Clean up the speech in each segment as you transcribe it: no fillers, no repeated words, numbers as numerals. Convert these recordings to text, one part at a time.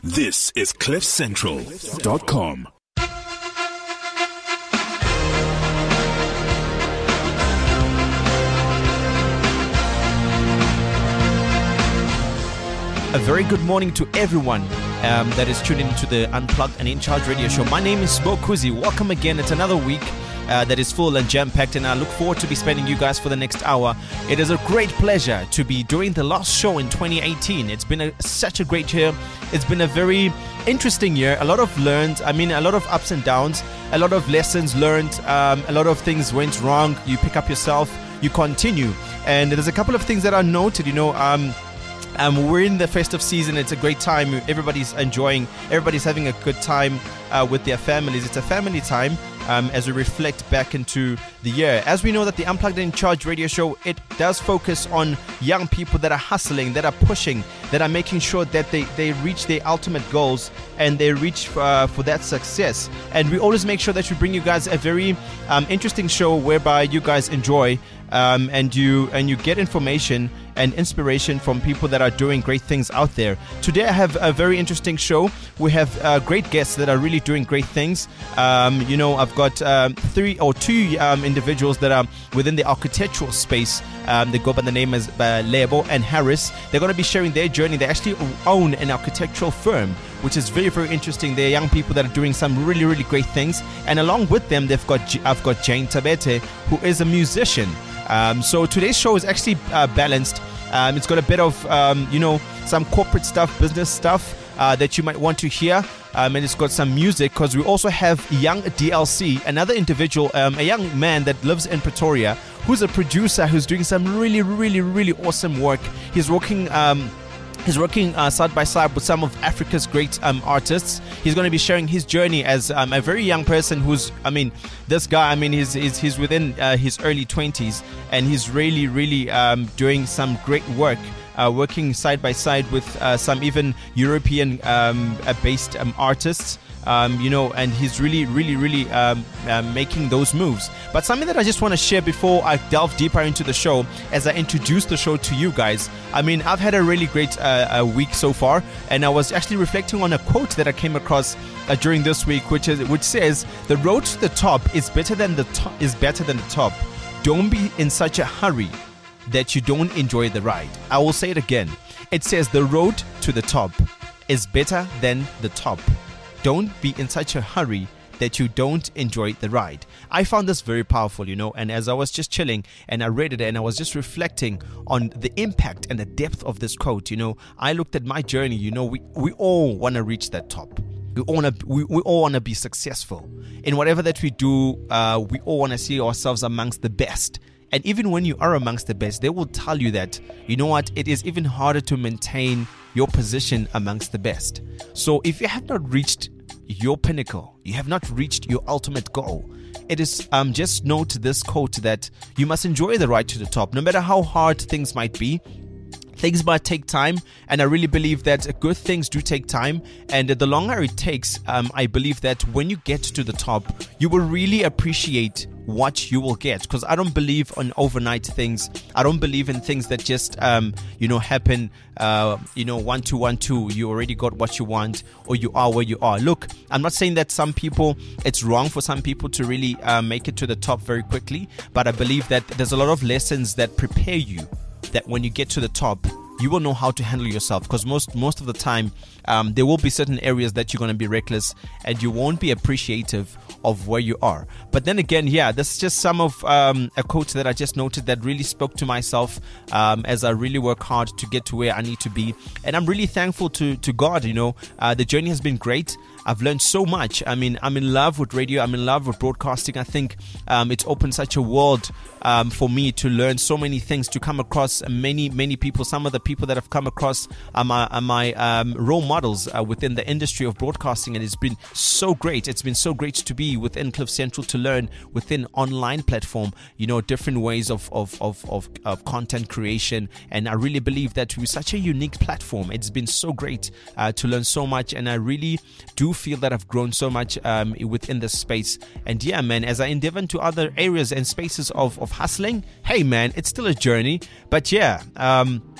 This is CliffCentral.com. A very good morning to everyone that is tuning into the Unplugged and In Charge radio show. My name is Sbo Kuzi. Welcome again. It's another week that is full and jam-packed, and I look forward to be spending you guys for the next hour. It is a great pleasure to be doing the last show in 2018. It's been such a great year. It's been a very interesting year. A lot of a lot of ups and downs, a lot of lessons learned, a lot of things went wrong. You pick up yourself, you continue. And there's a couple of things that are noted, we're in the festive season. It's a great time. Everybody's having a good time with their families. It's a family time as we reflect back into the year. As we know that the Unplugged and In Charge radio show, it does focus on young people that are hustling, that are pushing, that are making sure that they reach their ultimate goals and they reach for that success. And we always make sure that we bring you guys a very interesting show whereby you guys enjoy and you get information and inspiration from people that are doing great things out there. Today I have a very interesting show. We have great guests that are really doing great things. I've got two individuals that are within the architectural space. They go by the name as Lebo and Harris. They're going to be sharing their journey. They actually own an architectural firm, which is very, very interesting. They're young people that are doing some really, really great things. And along with them, I've got Jane Tabete, who is a musician. So today's show is actually balanced. It's got a bit of, some corporate stuff, business stuff that you might want to hear. And it's got some music because we also have Young DLC, another individual, a young man that lives in Pretoria, who's a producer who's doing some really, really, really awesome work. He's working side by side with some of Africa's great artists. He's going to be sharing his journey as a very young person he's within his early 20s, and he's really, really doing some great work. Working side by side with some even European based artists. And he's really, really, really making those moves. But something that I just want to share before I delve deeper into the show, as I introduce the show to you guys. I've had a really great week so far, and I was actually reflecting on a quote that I came across during this week, which says, "The road to the top is better than the top. Don't be in such a hurry that you don't enjoy the ride." I will say it again. It says the road to the top is better than the top. Don't be in such a hurry that you don't enjoy the ride. I found this very powerful, and as I was just chilling and I read it and I was just reflecting on the impact and the depth of this quote, I looked at my journey. We all want to reach that top. We all want to be successful in whatever that we do. We all want to see ourselves amongst the best. And even when you are amongst the best, they will tell you that, it is even harder to maintain your position amongst the best. So if you have not reached your pinnacle, you have not reached your ultimate goal, it is just note this quote that you must enjoy the ride to the top. No matter how hard things might be, things might take time, and I really believe that good things do take time. And the longer it takes, I believe that when you get to the top, you will really appreciate what you will get, because I don't believe on overnight things. I don't believe in things that just happen 1 2 1 2. You already got what you want, or you are where you are. Look, I'm not saying that it's wrong for some people to really make it to the top very quickly, but I believe that there's a lot of lessons that prepare you, that when you get to the top, you will know how to handle yourself, because most of the time there will be certain areas that you're going to be reckless and you won't be appreciative of where you are. But then again, this is just some of a quote that I just noted that really spoke to myself as I really work hard to get to where I need to be. And I'm really thankful to God. The journey has been great. I've learned so much. I'm in love with radio. I'm in love with broadcasting. I think it's opened such a world for me to learn so many things, to come across many, many people. Some of the people that I've come across are my role models within the industry of broadcasting, and it's been so great. It's been so great to be within Cliff Central, to learn within online platform, different ways of content creation. And I really believe that we're such a unique platform. It's been so great to learn so much, and I really do feel that I've grown so much within this space. And yeah, man, as I endeavor into other areas and spaces of hustling, hey man, it's still a journey. But yeah,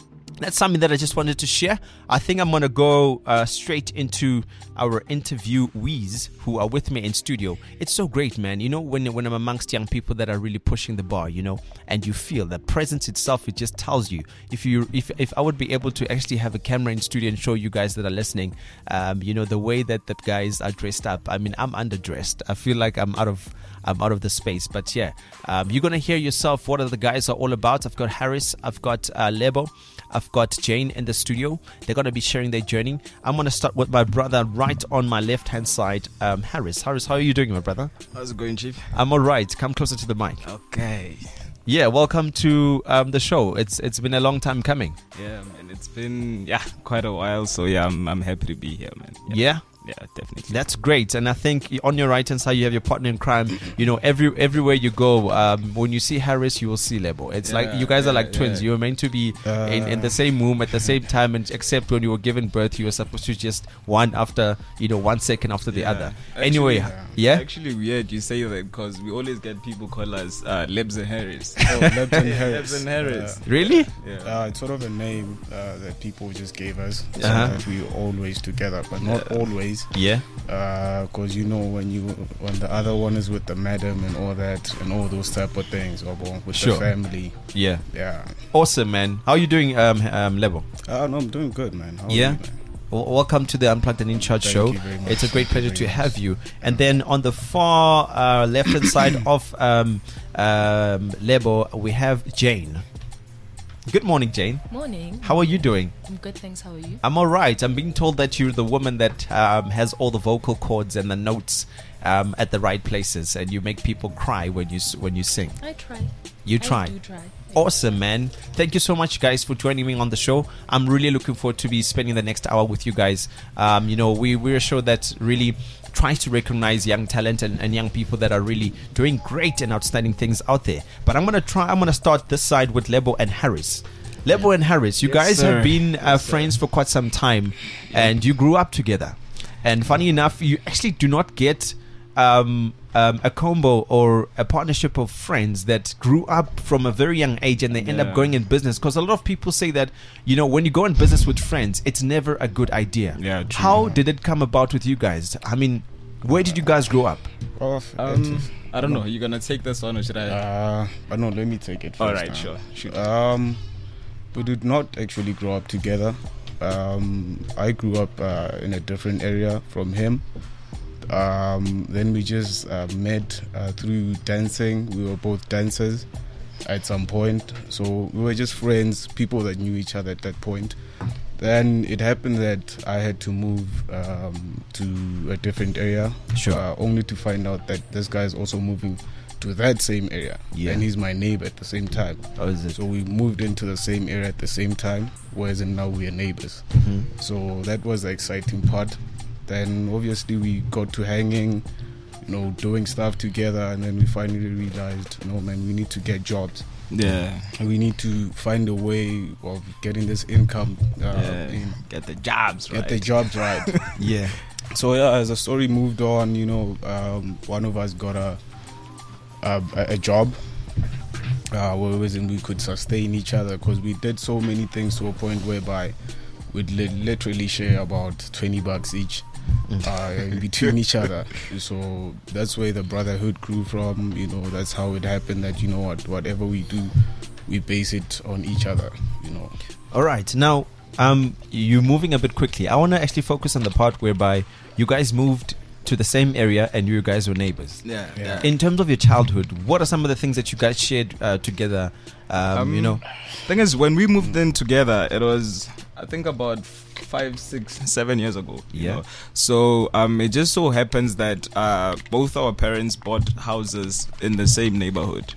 that's something that I just wanted to share. I think I'm going to go straight into our interviewees who are with me in studio. It's so great, man. You know, when I'm amongst young people that are really pushing the bar, you know, and you feel that presence itself, it just tells you. If I would be able to actually have a camera in studio and show you guys that are listening, you know, the way that the guys are dressed up. I mean, I'm underdressed. I feel like I'm out of the space. But yeah, you're going to hear yourself what the guys are all about. I've got Harris, I've got Lebo, I've got Jane in the studio. They're going to be sharing their journey. I'm going to start with my brother right on my left-hand side, Harris. Harris, how are you doing, my brother? How's it going, Chief? I'm all right. Come closer to the mic. Okay. Yeah, welcome to the show. It's been a long time coming. Yeah, man. It's been quite a while. So yeah, I'm happy to be here, man. Yeah. Yeah, definitely. That's great. And I think on your right hand side you have your partner in crime. You know, everywhere you go, when you see Harris, you will see Lebo. It's like you guys are like twins. You were meant to be in the same womb at the same time, and except when you were given birth, you were supposed to just one after, 1 second after the other. Actually, anyway, yeah. Actually, weird you say that because we always get people call us Lebs and Harris. Oh, Lebs and Harris. Lebs and Harris. Really? Yeah. It's sort of a name that people just gave us, so that we always together, but not always. Yeah. Because when the other one is with the madam and all that and all those type of things, or with the family. Yeah. Yeah. Awesome, man. How are you doing, Lebo? No, I'm doing good, man. How are Yeah. you, man? Welcome to the Unplugged and In Charge show. Thank you very much. It's a great pleasure to have you. And then on the far left-hand side of Lebo, we have Jane. Good morning, Jane. Morning. How are you doing? I'm good, thanks. How are you? I'm all right. I'm being told that you're the woman that has all the vocal cords and the notes at the right places, and you make people cry when you sing. I try. You try. I do try. Awesome, man. Thank you so much, guys, for joining me on the show. I'm really looking forward to be spending the next hour with you guys. We're a show that really tries to recognize young talent and young people that are really doing great and outstanding things out there. But I'm gonna start this side with Lebo and Harris. Lebo and Harris, you guys have been friends for quite some time, and you grew up together. And funny enough, you actually do not get a combo or a partnership of friends that grew up from a very young age and they end up going in business, because a lot of people say that when you go in business with friends, it's never a good idea. Yeah, true. How did it come about with you guys? I mean, where did you guys grow up? I don't know. You gonna take this one or should I? No, let me take it first. All right, sure. Shoot. We did not actually grow up together. I grew up in a different area from him. Then we just met through dancing. We were both dancers at some point, so we were just friends, people that knew each other at that point. Then it happened that I had to move to a different area, only to find out that this guy is also moving to that same area, and he's my neighbor at the same time. How is it? So we moved into the same area at the same time, whereas now we are neighbors. So that was the exciting part. Then obviously we got to hanging, doing stuff together, and then we finally realized, man, we need to get jobs. Yeah. And we need to find a way of getting this income. Get the jobs right. Get the jobs right. Yeah. So as the story moved on, one of us got a job where we could sustain each other, because we did so many things to a point whereby we'd literally share about $20 each between each other. So that's where the brotherhood grew from. That's how it happened that whatever we do, we base it on each other. All right. Now, you're moving a bit quickly. I want to actually focus on the part whereby you guys moved to the same area and you guys were neighbors. Yeah. In terms of your childhood, what are some of the things that you guys shared together? Thing is, when we moved in together, it was, I think, about 5, 6, 7 years ago. You know? So it just so happens that both our parents bought houses in the same neighborhood.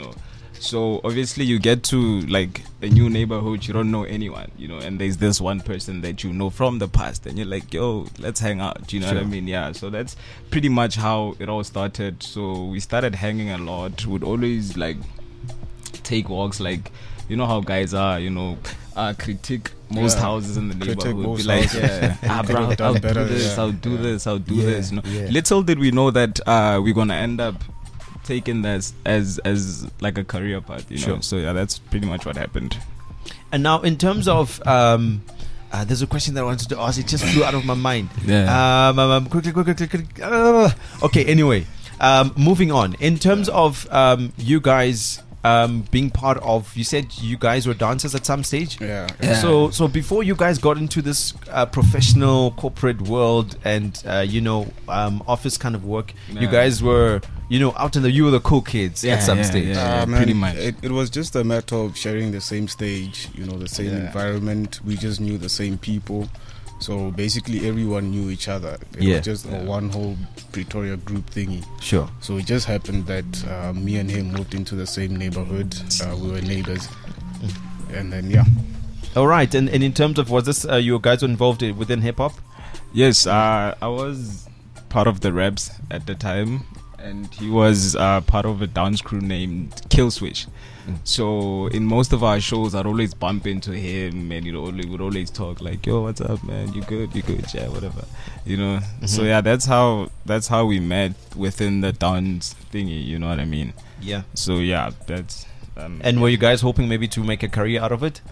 So obviously you get to like a new neighborhood, you don't know anyone, and there's this one person that you know from the past, and you're like, yo, let's hang out, what I mean? Yeah, so that's pretty much how it all started. So we started hanging a lot. Would always like take walks, like, how guys are, critique most houses in the neighborhood, be like, bro, I'll do this, I'll do this, I'll do this. Little did we know that we're gonna end up taking this as like a career path, So yeah, that's pretty much what happened. And now, in terms of, there's a question that I wanted to ask. It just flew out of my mind. Yeah. Quickly. Okay. Anyway, moving on. In terms of you guys being part of, you said you guys were dancers at some stage. Yeah. So before you guys got into this professional corporate world and office kind of work, you guys were out in you were the cool kids at some stage. Pretty much. It was just a matter of sharing the same stage, the same environment. We just knew the same people. So basically everyone knew each other. It was just a one whole Pretoria group thingy. Sure. So it just happened that me and him moved into the same neighborhood. We were neighbors. And then, All right. And in terms of, was this you guys were involved within hip-hop? Yes, I was part of the Reps at the time. And he was part of a dance crew named Killswitch. So in most of our shows, I'd always bump into him, and we would always talk like, "Yo, what's up, man? You good? Yeah, whatever." So that's how we met within the dance thingy. You know what I mean? Yeah. So that's. And were you guys hoping maybe to make a career out of it?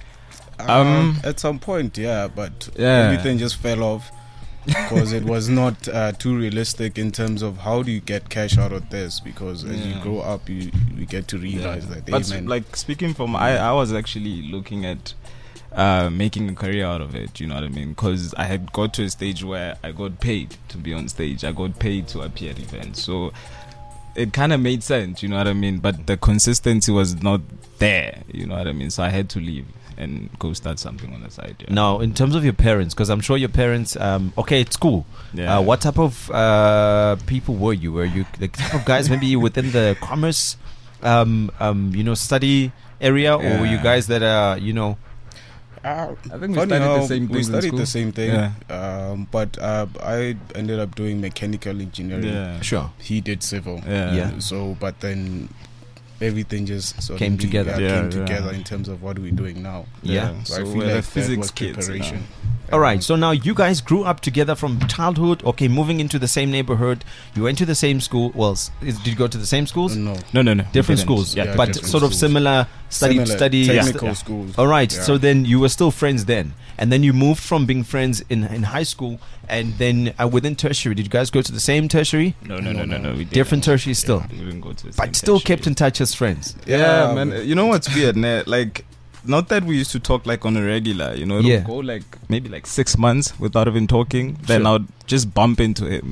At some point, but everything just fell off. Because it was not too realistic in terms of how do you get cash out of this, because as you grow up you get to realize that but like speaking from I was actually looking at making a career out of it, you know what I mean, because I had got to a stage where I got paid to be on stage, I got paid to appear at events, so it kind of made sense, you know what I mean, but the consistency was not there, you know what I mean, so I had to leave and go start something on the side. Now, in terms of your parents, because I'm sure your parents, it's cool. What type of people were you? Were you the type of guys maybe within the commerce, study area, or were you guys that are, I think we studied the same thing. But I ended up doing mechanical engineering. Yeah. Sure. He did civil. So, but then everything just sort came of together. Came together in terms of what we're doing now. So I feel we're like physics that was preparation. kids. All right. So now you guys grew up together from childhood. Okay, moving into the same neighborhood. You went to the same school. Well, did you go to the same schools? No. Different schools. But different sort of schools. similar study. Technical schools. All right. So then you were still friends then, and then you moved from being friends in high school, and then within tertiary, did you guys go to the same tertiary? No. We didn't. Different tertiary still. We didn't go to the same But still tertiary. kept in touch as friends. Yeah, man. You know what's weird, man? Like, not that we used to talk like on a regular, it'll go like maybe like 6 months without even talking. Then I'll just bump into him,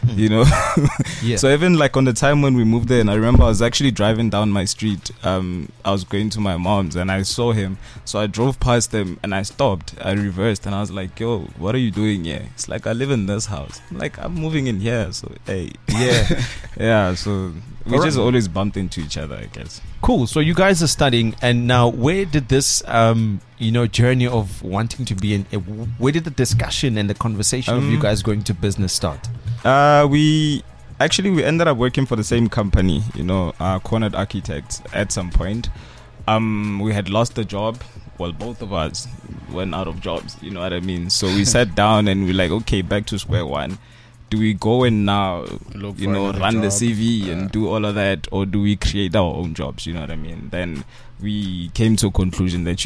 So even like on the time when we moved there, and I remember I was actually driving down my street. I was going to my mom's and I saw him. So I drove past him and I stopped. I reversed and I was like, "Yo, what are you doing here?" It's like, "I live in this house." I'm like, "I'm moving in here." So hey, so we just always bumped into each other, I guess. Cool. So you guys are studying, and now where did this, journey of wanting to be in? Where did the discussion and the conversation of you guys going to business start? We ended up working for the same company, Cornered Architects at some point. We had lost the job. Well, both of us went out of jobs, you know what I mean? So we sat down and we're like, okay, back to square one. Do we go and now, run the CV and do all of that, or do we create our own jobs? You know what I mean? Then we came to a conclusion that,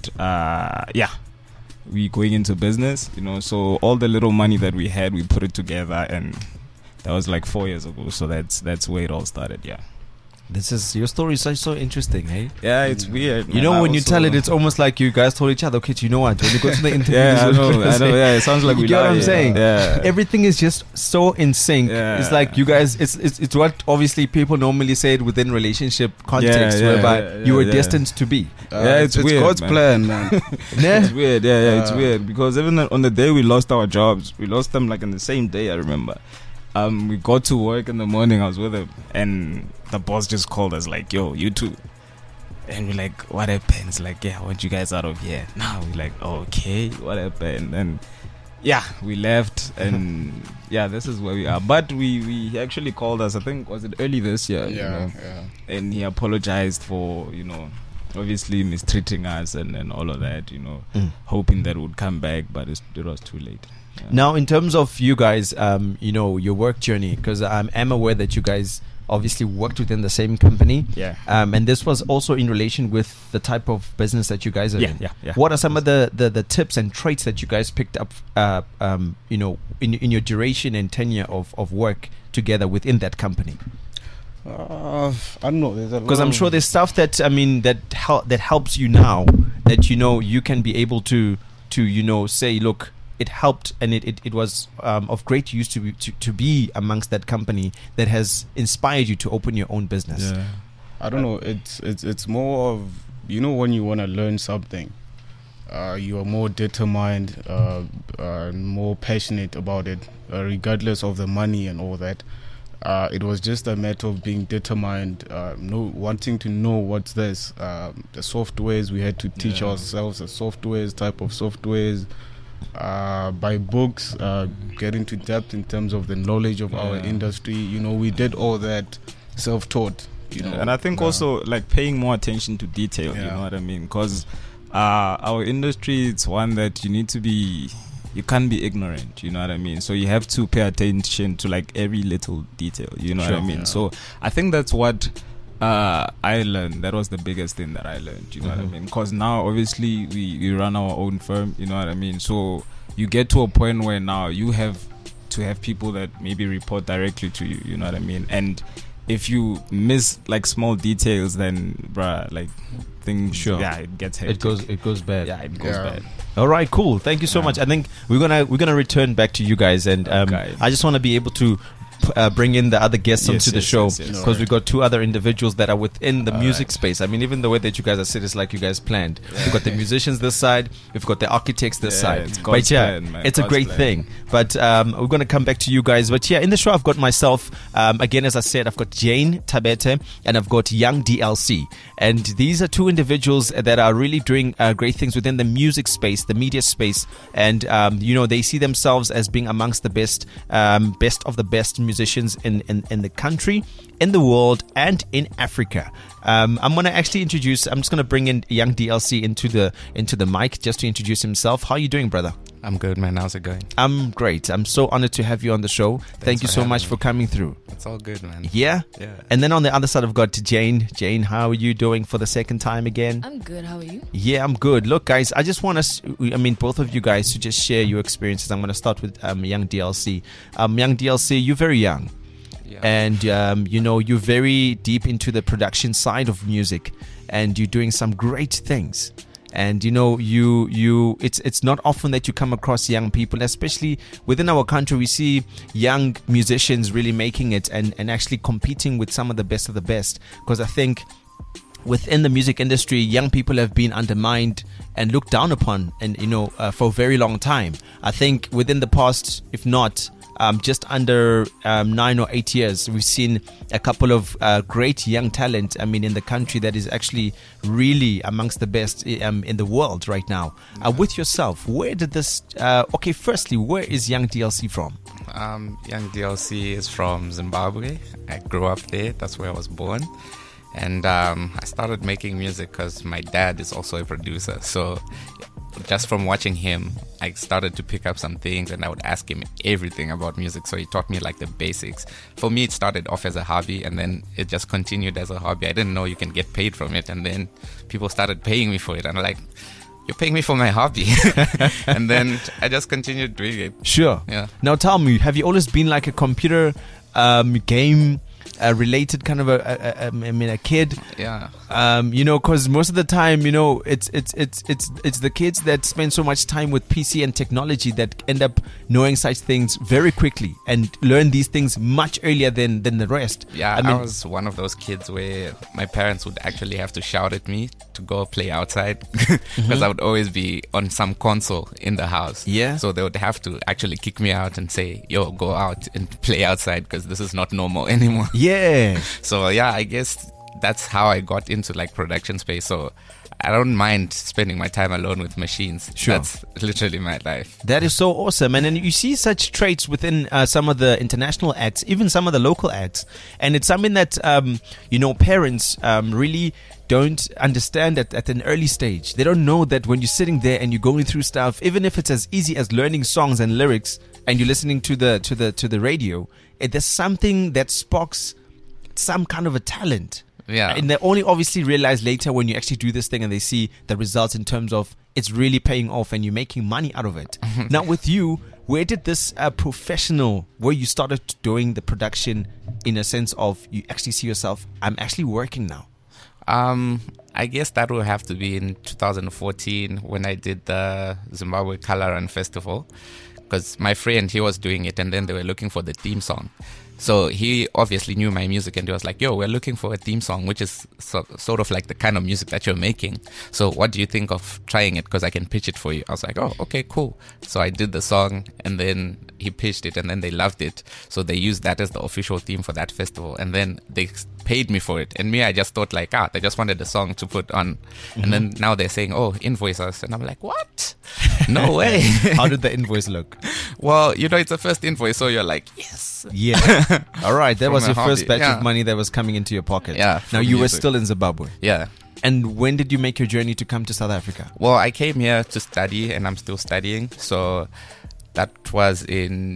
we're going into business, so all the little money that we had, we put it together, and that was like 4 years ago. So that's where it all started. Your story is so interesting, hey? Yeah, it's weird. When you tell it, it's almost like you guys told each other, okay, you know what? When you go to the interview, I know. Yeah, it sounds like we get what I'm saying? Yeah. Everything is just so in sync. Yeah. It's like you guys. It's what obviously people normally say it within relationship context, whereby you were destined to be. It's weird. God's plan, man. It's weird. It's weird because even on the day we lost our jobs, we lost them like in the same day. I remember. We got to work in the morning. I was with him, and the boss just called us like, "Yo, you two," and we're like, "What happened?" It's like, "Yeah, I want you guys out of here." Now we're like, "Okay, what happened?" And we left, and this is where we are. But we actually called us. I think was it early this year? And he apologized for obviously mistreating us and all of that. Hoping that would come back, but it was too late. Now, in terms of you guys, your work journey, because I'm aware that you guys obviously worked within the same company. Yeah. And this was also in relation with the type of business that you guys are in. Yeah. What are some of the tips and traits that you guys picked up, in your duration and tenure of work together within that company? I don't know. Because I'm sure there's stuff that that helps you now, that you can be able to say, look, it helped and it was of great use to be amongst that company that has inspired you to open your own business. Yeah. I don't know. It's more of, when you want to learn something, you are more determined, more passionate about it, regardless of the money and all that. It was just a matter of being determined, wanting to know what's this. The softwares, we had to teach ourselves the softwares, type of softwares, by books, get into depth in terms of the knowledge of our industry. We did all that self-taught. And I think also like paying more attention to detail. You know what I mean? Because our industry, it's one that you can't be ignorant, you know what I mean? So you have to pay attention to like every little detail, you know what I mean? Yeah. So I think that's what I learned. That was the biggest thing that I learned, you know what I mean? Because now obviously we run our own firm, you know what I mean? So you get to a point where now you have to have people that maybe report directly to you, you know what I mean? And if you miss like small details, then like things, it gets hectic. It goes bad. Yeah, it goes bad. All right, cool. Thank you so much. I think we're gonna return back to you guys, and I just want to be able to bring in the other guests onto the show, because we've got two other individuals that are within the music space. I mean, even the way that you guys are set is like you guys planned. We've got the musicians this side, we've got the architects this side. It's a great thing. But we're going to come back to you guys. But in the show I've got myself, again, as I said, I've got Jane Tabete and I've got Young DLC. And these are two individuals that are really doing great things within the music space, the media space. And, they see themselves as being amongst the best of the best musicians in the country, in the world, and in Africa. I'm going to actually I'm just going to bring in Young DLC into the mic just to introduce himself. How are you doing, brother? I'm good, man. How's it going? I'm great. I'm so honored to have you on the show. Thank you so much for coming through. It's all good, man. Yeah? Yeah. And then on the other side, I've got Jane. Jane, how are you doing for the second time again? I'm good. How are you? Yeah, I'm good. Look, guys, I just want both of you guys to just share your experiences. I'm going to start with Young DLC. Young DLC, you're very young. Yeah. And, you're very deep into the production side of music, and you're doing some great things. And it's not often that you come across young people, especially within our country. We see young musicians really making it and actually competing with some of the best, because I think within the music industry, young people have been undermined and looked down upon, and for a very long time. I think within the past, if not just under 9 or 8 years, we've seen a couple of great young talent, in the country that is actually really amongst the best in the world right now. With yourself, where did this... firstly, where is Young DLC from? Young DLC is from Zimbabwe. I grew up there. That's where I was born. And I started making music because my dad is also a producer. So just from watching him, I started to pick up some things, and I would ask him everything about music. So he taught me like the basics. For me, it started off as a hobby, and then it just continued as a hobby. I didn't know you can get paid from it, and then people started paying me for it. And I'm like, you're paying me for my hobby. And then I just continued doing it. Sure. Yeah. Now tell me, have you always been like a computer game related kind of a kid? Yeah. Because most of the time, it's the kids that spend so much time with PC and technology that end up knowing such things very quickly and learn these things much earlier than the rest. Yeah, I was one of those kids where my parents would actually have to shout at me to go play outside because I would always be on some console in the house. Yeah. So they would have to actually kick me out and say, yo, go out and play outside because this is not normal anymore. Yeah. So yeah, I guess that's how I got into like production space. So I don't mind spending my time alone with machines. Sure. That's literally my life. That is so awesome. And then you see such traits within some of the international acts, even some of the local acts. And it's something that, parents really don't understand at an early stage. They don't know that when you're sitting there and you're going through stuff, even if it's as easy as learning songs and lyrics and you're listening to the radio, there's something that sparks some kind of a talent. Yeah. And they only obviously realize later when you actually do this thing and they see the results in terms of it's really paying off and you're making money out of it. Now with you, where did this where you started doing the production in a sense of you actually see yourself, I'm actually working now? I guess that will have to be in 2014 when I did the Zimbabwe Color Run Festival, because my friend, he was doing it and then they were looking for the theme song. So he obviously knew my music and he was like, yo, we're looking for a theme song, which is sort of like the kind of music that you're making. So what do you think of trying it? Because I can pitch it for you. I was like, oh, okay, cool. So I did the song and then he pitched it and then they loved it. So they used that as the official theme for that festival. And then they paid me for it. And me, I just thought like, they just wanted the song to put on. And then now they're saying, oh, invoice us. And I'm like, what? No way. How did the invoice look? Well, it's the first invoice. So you're like, yes. Yeah. All right. That was your first batch Yeah. of money that was coming into your pocket. Yeah, Now from you were music. still in Zimbabwe. Yeah. And when did you make your journey to come to South Africa? Well, I came here to study and I'm still studying. So that was in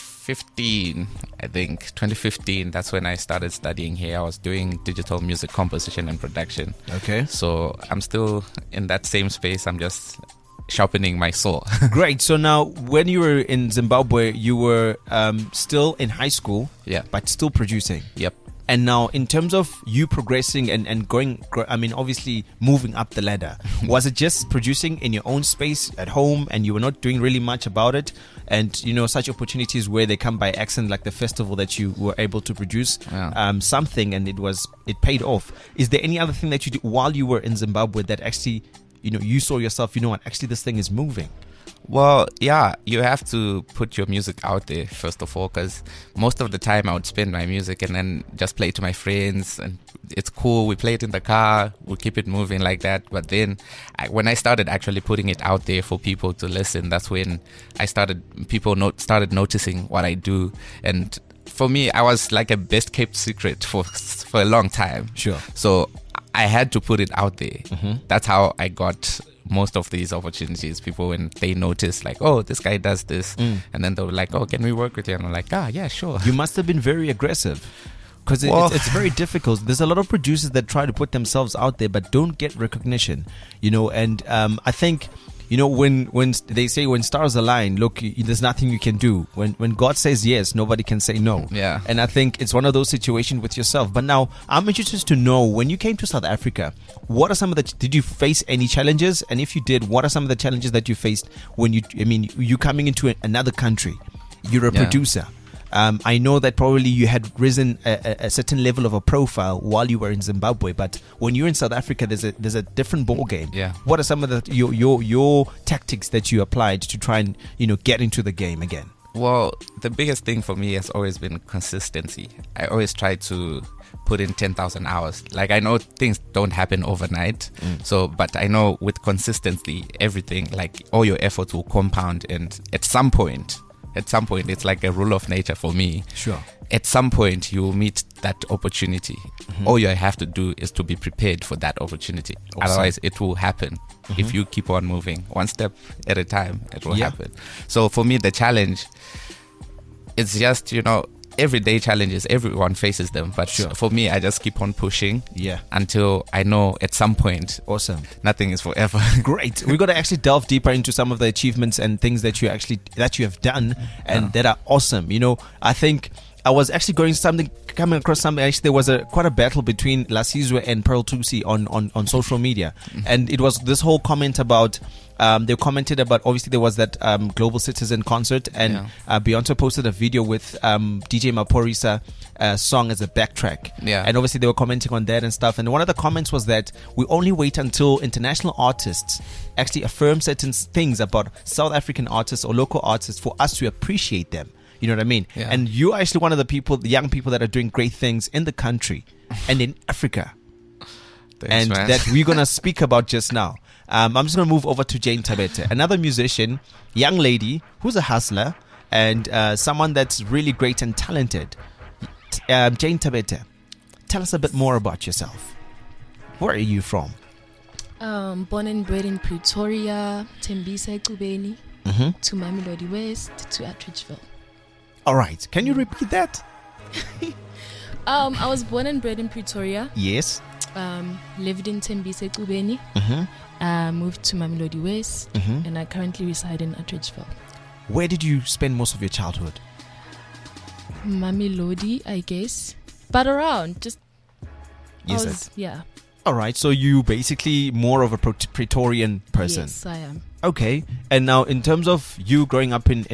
2015, I think. 2015, that's when I started studying here. I was doing digital music composition and production. Okay. So I'm still in that same space. I'm just sharpening my saw. Great. So now, when you were in Zimbabwe, you were still in high school, Yeah. but still producing. Yep. And now, in terms of you progressing and going, obviously moving up the ladder, was it just producing in your own space at home and you were not doing really much about it? And, such opportunities where they come by accident, like the festival that you were able to produce something and it paid off. Is there any other thing that you did while you were in Zimbabwe that actually, you saw yourself, actually this thing is moving? Well, yeah, you have to put your music out there, first of all, because most of the time I would spend my music and then just play it to my friends. And it's cool. We play it in the car. We keep it moving like that. But then when I started actually putting it out there for people to listen, that's when people started noticing what I do. And for me, I was like a best kept secret for a long time. Sure. So I had to put it out there. That's how I got most of these opportunities. People, when they notice like, oh, this guy does this, and then they were like, oh, can we work with you? And I'm like, yeah, sure. You must have been very aggressive, because it's very difficult. There's a lot of producers that try to put themselves out there but don't get recognition, and I think when they say when stars align, look, there's nothing you can do. When God says yes, nobody can say no. Yeah. And I think it's one of those situations with yourself. But now I'm interested to know, when you came to South Africa, what are some of did you face any challenges? And if you did, what are some of the challenges that you faced when you coming into another country? You're a producer. I know that probably you had risen a certain level of a profile while you were in Zimbabwe, but when you're in South Africa, there's a different ball game. Yeah. What are some of your tactics that you applied to try and get into the game again? Well, the biggest thing for me has always been consistency. I always try to put in 10,000 hours. Like, I know things don't happen overnight. But I know with consistency, everything, like all your efforts will compound, and at some point, it's like a rule of nature for me. Sure. At some point, you will meet that opportunity. All you have to do is to be prepared for that opportunity. Awesome. Otherwise, it will happen. If you keep on moving one step at a time, it will happen. So for me, the challenge is just, everyday challenges. Everyone faces them. But for me, I just keep on pushing until I know at some point, Awesome. nothing is forever. Great. We've got to actually delve deeper into some of the achievements and things that you have done and that are awesome. I think I was actually coming across something. Actually, there was quite a battle between Lasizwe and Pearl Tusi on social media, and it was this whole comment about. They commented about, obviously there was that Global Citizen concert, and Beyonce posted a video with DJ Maphorisa song as a backtrack. And obviously they were commenting on that and stuff. And one of the comments was that we only wait until international artists actually affirm certain things about South African artists or local artists for us to appreciate them. You know what I mean? Yeah. And you're actually one of the young people that are doing great things in the country and in Africa. Thanks, man. That we're going to speak about just now. I'm just going to move over to Jane Tabete, another musician, young lady who's a hustler and someone that's really great and talented. Jane Tabete, tell us a bit more about yourself. Where are you from? Born and bred in Pretoria, Tembisa, Ekubeni, to Mamelodi West, to Atteridgeville. All right. Can you repeat that? I was born and bred in Pretoria. Yes. Lived in Tembisa Xubeni. Moved to Mamelodi West, and I currently reside in Atteridgeville. Where did you spend most of your childhood? Mamelodi, I guess, but around just. Yes. Yeah. All right. So you basically more of a Praetorian person. Yes, I am. Okay. And now, in terms of you growing up in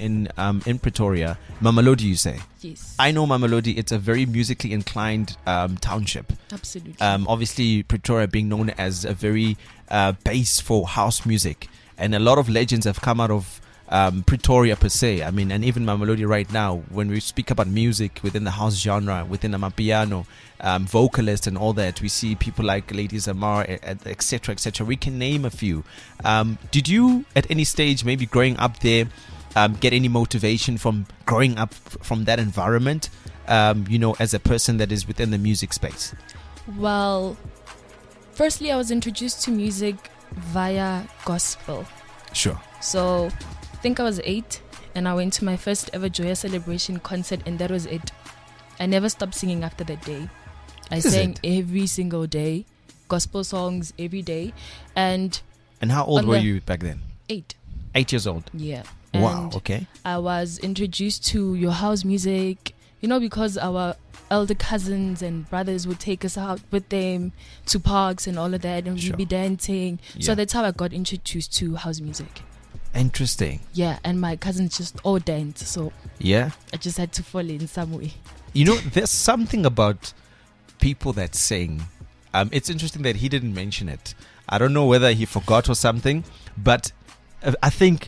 Pretoria, Mamelodi, you say? Yes. I know Mamelodi. It's a very musically inclined township. Absolutely. Obviously, Pretoria being known as a very base for house music, and a lot of legends have come out of Pretoria per se. I mean, and even Mamelodi right now, when we speak about music within the house genre, within Amapiano, vocalist and all that, we see people like Lady Zamar, etc., etc. We can name a few. Did you, at any stage, maybe growing up there, get any motivation from growing up from that environment, as a person that is within the music space? Well, firstly, I was introduced to music via gospel. Sure. So, I think I was 8, and I went to my first ever Joya Celebration concert, and that was it. I never stopped singing after that day. I sang every single day, gospel songs every day. And how old were you back then? 8. 8 years old? Yeah. Wow, And okay. I was introduced to your house music, because our elder cousins and brothers would take us out with them to parks and all of that, and Sure. we'd be dancing. Yeah. So that's how I got introduced to house music. Interesting. Yeah, and my cousins just all dance, so Yeah. I just had to fall in some way. There's something about people that sing. It's interesting that he didn't mention it. I don't know whether he forgot or something, but I think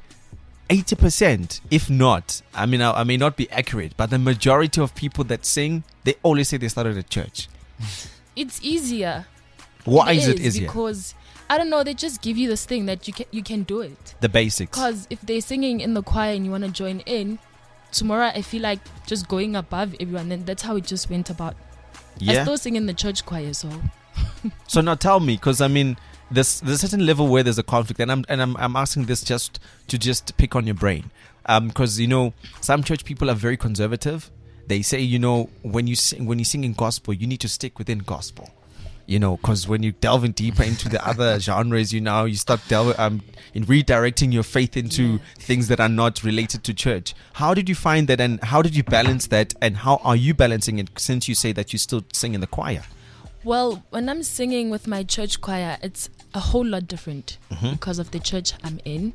80%, if not, I may not be accurate, but the majority of people that sing, they always say they started at church. It's easier. Why is it easier? Because I don't know, they just give you this thing that you can do it. The basics. Because if they're singing in the choir and you want to join in, tomorrow I feel like just going above everyone, and that's how it just went about. I still sing in the church choir, so. So now tell me, because there's a certain level where there's a conflict, and I'm asking this just to pick on your brain, because some church people are very conservative. They say when you sing in gospel, you need to stick within gospel. Because when you delve in deeper into the other genres, you start in redirecting your faith into things that are not related to church. How did you find that, and how did you balance that, and how are you balancing it, since you say that you still sing in the choir? Well, when I'm singing with my church choir, it's a whole lot different because of the church I'm in.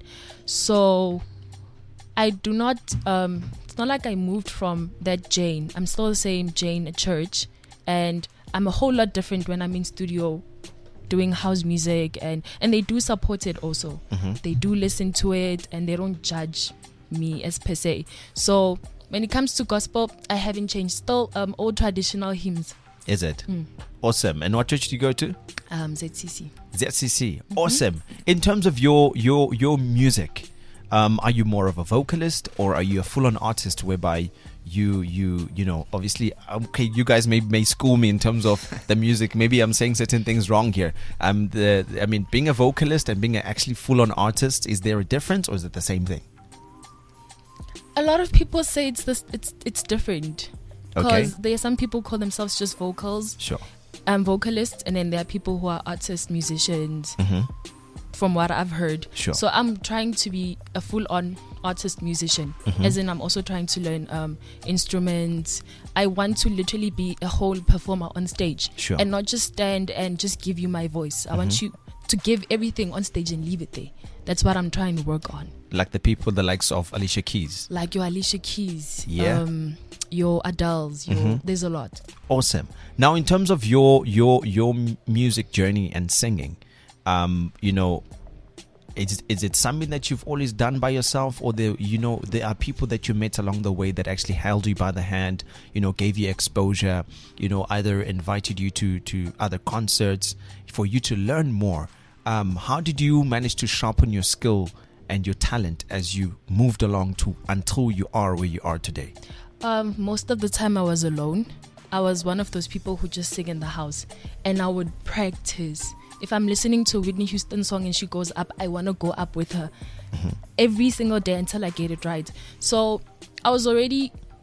So I do not, it's not like I moved from that Jane. I'm still the same Jane at church, and I'm a whole lot different when I'm in studio doing house music, and they do support it also. They do listen to it, and they don't judge me as per se. So when it comes to gospel, I haven't changed. Still old traditional hymns. Is it? Awesome. And what church do you go to? ZCC. ZCC. Awesome. In terms of your music, are you more of a vocalist, or are you a full-on artist whereby you obviously, okay, you guys may school me in terms of the music. Maybe I'm saying certain things wrong here. Being a vocalist and being an actually full-on artist, is there a difference, or is it the same thing? A lot of people say it's different. Okay. Because there are some people call themselves just vocals. Sure. Vocalists, and then there are people who are artists, musicians. From what I've heard. Sure. So I'm trying to be a full-on artist musician, as in I'm also trying to learn instruments. I want to literally be a whole performer on stage, Sure. and not just stand and just give you my voice. I want you to give everything on stage and leave it there. That's what I'm trying to work on. Like the people, the likes of Alicia Keys. Like your Alicia Keys, Yeah. your Adele's, there's a lot. Awesome. Now, in terms of your music journey and singing, is it something that you've always done by yourself, or there are people that you met along the way that actually held you by the hand, gave you exposure, either invited you to other concerts for you to learn more? How did you manage to sharpen your skill and your talent as you moved along until you are where you are today? Most of the time I was alone. I was one of those people who just sing in the house, and I would practice. If I'm listening to a Whitney Houston song and she goes up, I want to go up with her every single day until I get it right. So I was already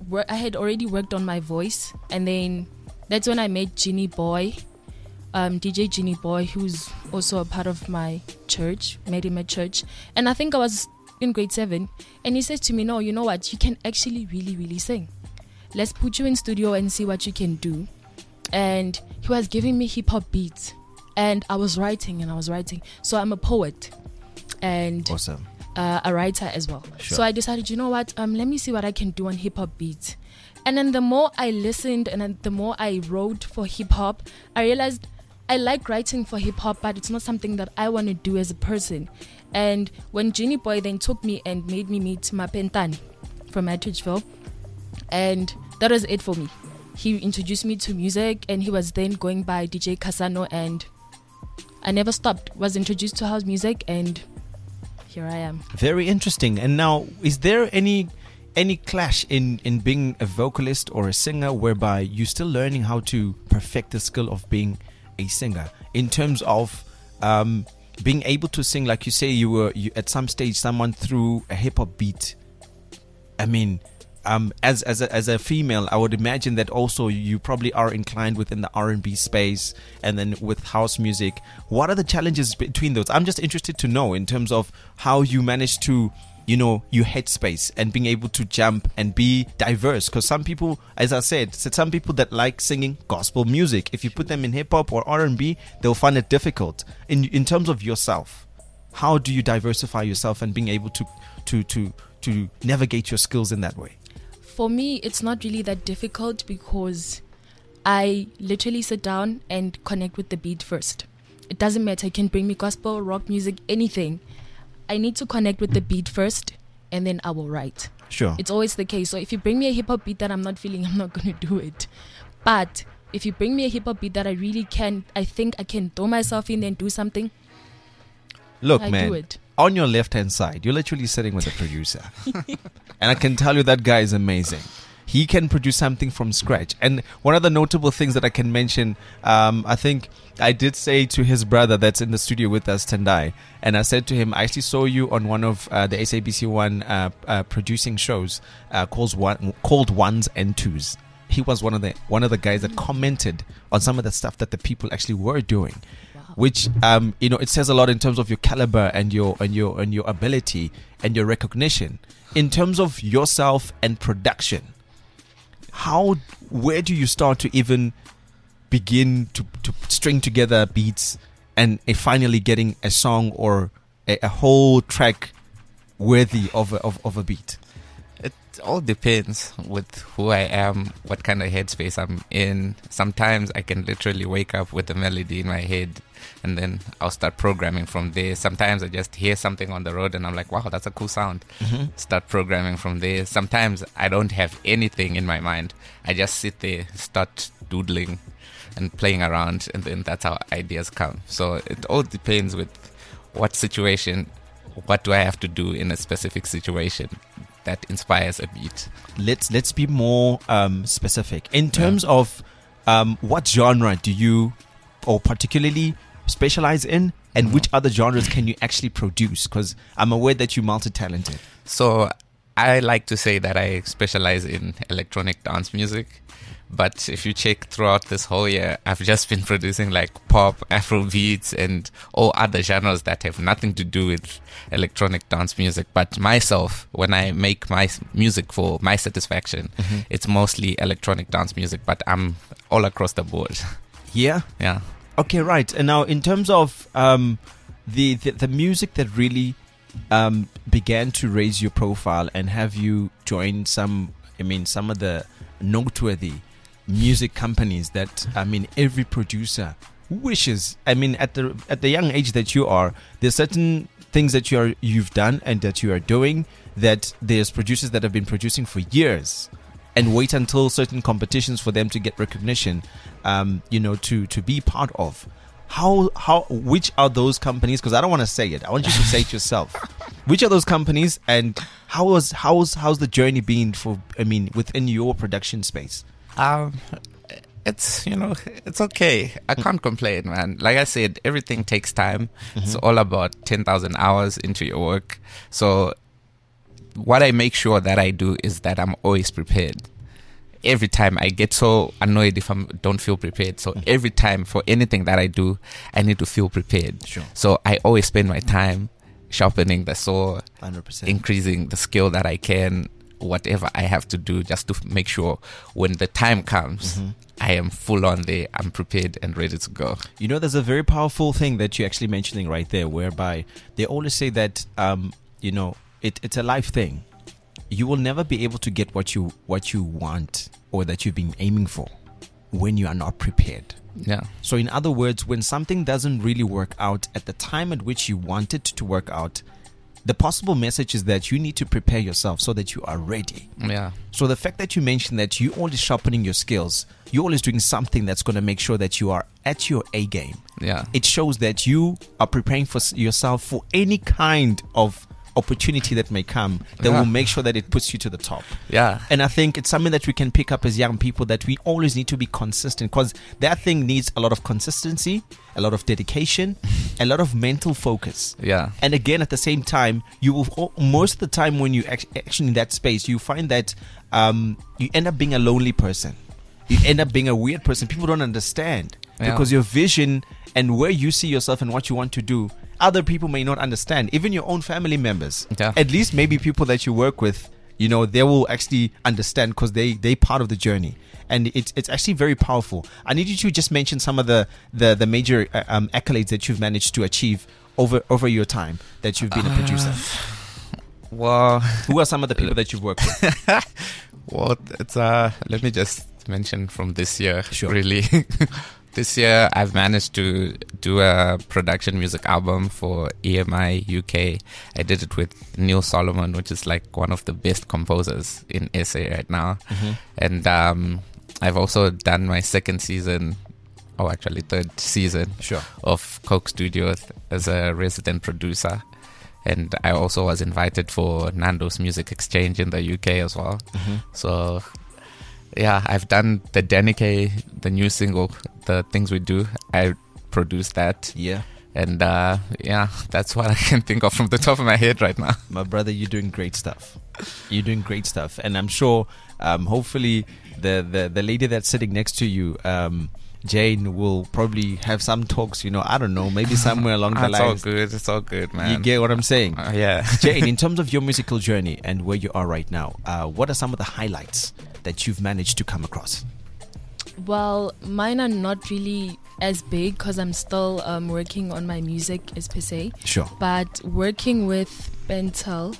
I had already worked on my voice, and then that's when I met Ginny Boy, DJ Ginny Boy, who's also a part of my church. Met him at church, and I think I was in grade 7, and he says to me, "No, you know what? You can actually really, really sing. Let's put you in studio and see what you can do." And he was giving me hip hop beats, and I was writing. So I'm a poet, and Awesome. A writer as well. Sure. So I decided, you know what? Let me see what I can do on hip hop beats. And then the more I listened and then the more I wrote for hip hop, I realized I like writing for hip hop, but it's not something that I want to do as a person. And when Ginny Boy then took me and made me meet Mapentani from Atteridgeville, and that was it for me. He introduced me to music, and he was then going by DJ Casano, and I never stopped. Was introduced to house music, and here I am. Very interesting. And now, is there any clash in being a vocalist or a singer whereby you're still learning how to perfect the skill of being a singer in terms of being able to sing? Like you say, you at some stage someone threw a hip hop beat. I mean, as a female, I would imagine that also you probably are inclined within the R&B space, and then with house music. What are the challenges between those? I'm just interested to know in terms of how you manage to, your headspace and being able to jump and be diverse. Because some people, as I said, some people that like singing gospel music, if you put them in hip hop or R&B, they'll find it difficult. In terms of yourself, how do you diversify yourself and being able to navigate your skills in that way? For me, it's not really that difficult because I literally sit down and connect with the beat first. It doesn't matter. You can bring me gospel, rock music, anything. I need to connect with the beat first, and then I will write. Sure. It's always the case. So if you bring me a hip-hop beat that I'm not feeling, I'm not going to do it. But if you bring me a hip-hop beat that I think I can throw myself in and do something, look, I man, do it. On your left-hand side, you're literally sitting with a producer. And I can tell you that guy is amazing. He can produce something from scratch. And one of the notable things that I can mention, I think I did say to his brother that's in the studio with us, Tendai, and I said to him, I actually saw you on one of the SABC One producing shows called Ones and Twos. He was one of the guys that commented on some of the stuff that the people actually were doing. Which it says a lot in terms of your caliber and your ability and your recognition. In terms of yourself and production, where do you start to even begin to string together beats and finally getting a song or a whole track worthy of a beat? It all depends with who I am, what kind of headspace I'm in. Sometimes I can literally wake up with a melody in my head, and then I'll start programming from there. Sometimes I just hear something on the road and I'm like, wow, that's a cool sound. Mm-hmm. Start programming from there. Sometimes I don't have anything in my mind. I just sit there, start doodling and playing around, and then that's how ideas come. So it all depends with what situation, what do I have to do in a specific situation that inspires a beat. Let's be more specific. In terms of what genre do you or particularly specialize in, and which other genres can you actually produce? Because I'm aware that you're multi-talented. So I like to say that I specialize in electronic dance music. But if you check throughout this whole year, I've just been producing like pop, Afro beats, and all other genres that have nothing to do with electronic dance music. But myself, when I make my music for my satisfaction, it's mostly electronic dance music, but I'm all across the board. Yeah? Yeah. Okay, right. And now in terms of the music that really began to raise your profile and have you join some of the noteworthy music companies that every producer wishes. At the young age that you are, there's certain things that you've done and that you are doing that there's producers that have been producing for years and wait until certain competitions for them to get recognition, to be part of. Which are those companies? Because I don't want to say it. I want you to say it yourself. Which are those companies, and how's the journey been within your production space? It's okay. I can't complain, man. Like I said, everything takes time. It's all about 10,000 hours into your work. So what I make sure that I do is that I'm always prepared. every time I get so annoyed if I don't feel prepared. So every time for anything that I do, I need to feel prepared. Sure. So I always spend my time sharpening the saw, 100%. increasing the skill that I can, whatever I have to do, just to make sure when the time comes, I am full on there, I'm prepared and ready to go. You know, there's a very powerful thing that you're actually mentioning right there, whereby they always say that, you know, it's a life thing. You will never be able to get what you want or that you've been aiming for when you are not prepared. Yeah. So in other words, when something doesn't really work out at the time at which you want it to work out, the possible message is that you need to prepare yourself so that you are ready. Yeah. So the fact that you mentioned that you're always sharpening your skills, you're always doing something that's going to make sure that you are at your A game. Yeah. It shows that you are preparing for yourself for any kind of opportunity that may come that will make sure that it puts you to the top. Yeah. And I think it's something that we can pick up as young people, that we always need to be consistent, because that thing needs a lot of consistency, a lot of dedication, a lot of mental focus. Yeah. And again, at the same time, you will, most of the time when you actually in that space, you find that you end up being a lonely person. You end up being a weird person. People don't understand because your vision and where you see yourself and what you want to do, other people may not understand. Even your own family members. Yeah. At least maybe people that you work with, you know, they will actually understand because they part of the journey. And it's actually very powerful. I need you to just mention some of the major accolades that you've managed to achieve over your time that you've been a producer. Well, who are some of the people that you've worked with? Well, it's let me just mention from this year. Sure. Really. This year, I've managed to do a production music album for EMI UK. I did it with Neil Solomon, which is like one of the best composers in SA right now. And I've also done my third season of Coke Studios as a resident producer. And I also was invited for Nando's Music Exchange in the UK as well. So, yeah, I've done the Denike, the new single, The Things We Do. I produced that. Yeah. And, yeah, that's what I can think of from the top of my head right now. My brother, you're doing great stuff. You're doing great stuff. And I'm sure, hopefully, the lady that's sitting next to you, Jane, will probably have some talks, you know, I don't know, maybe somewhere along the lines. It's all good, man. You get what I'm saying? Yeah. Jane, in terms of your musical journey and where you are right now, what are some of the highlights that you've managed to come across? Well, mine are not really as big because I'm still working on my music as per se. Sure. But working with Bentel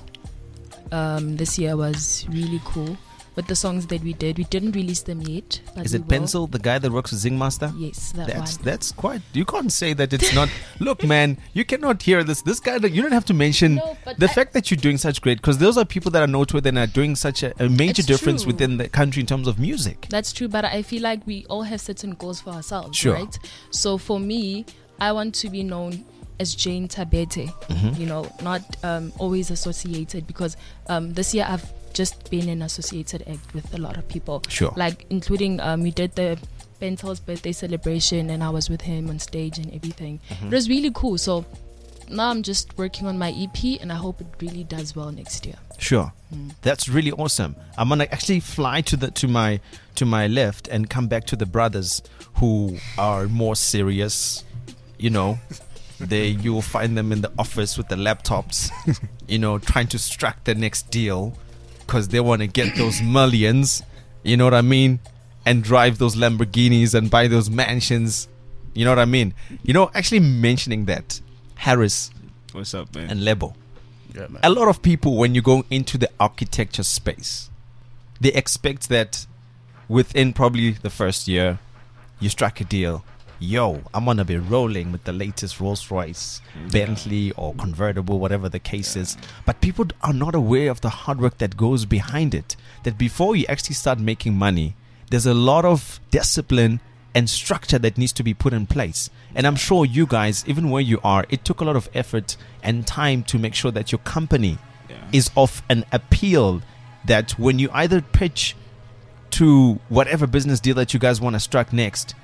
this year was really cool. With the songs that we didn't release them yet. But is it Pencil, the guy that works with Zingmaster? Yes, that one. That's quite. You can't say that it's not. Look, man, you cannot hear this. This guy, you don't have to mention the fact that you're doing such great, because those are people that are noteworthy and are doing such a major difference within the country in terms of music. That's true, but I feel like we all have certain goals for ourselves, sure. right? So for me, I want to be known as Jane Tabete, you know, not always associated, because this year I've just been an associated act with a lot of people. Sure. Like including we did the Bentel's birthday celebration and I was with him on stage and everything. It was really cool. So now I'm just working on my EP and I hope it really does well next year. Sure. That's really awesome. I'm gonna actually fly to my left and come back to the brothers who are more serious, you know. You will find them in the office with the laptops, you know, trying to strike the next deal because they want to get those millions, you know what I mean, and drive those Lamborghinis and buy those mansions, you know what I mean. You know, actually mentioning that, Harris, what's up, man, and Lebo, yeah, man. A lot of people, when you go into the architecture space, they expect that within probably the first year, you strike a deal. Yo, I'm gonna be rolling with the latest Rolls Royce, Bentley or convertible, whatever the case is. But people are not aware of the hard work that goes behind it. That before you actually start making money, there's a lot of discipline and structure that needs to be put in place. And I'm sure you guys, even where you are, it took a lot of effort and time to make sure that your company is of an appeal that when you either pitch to whatever business deal that you guys want to strike next,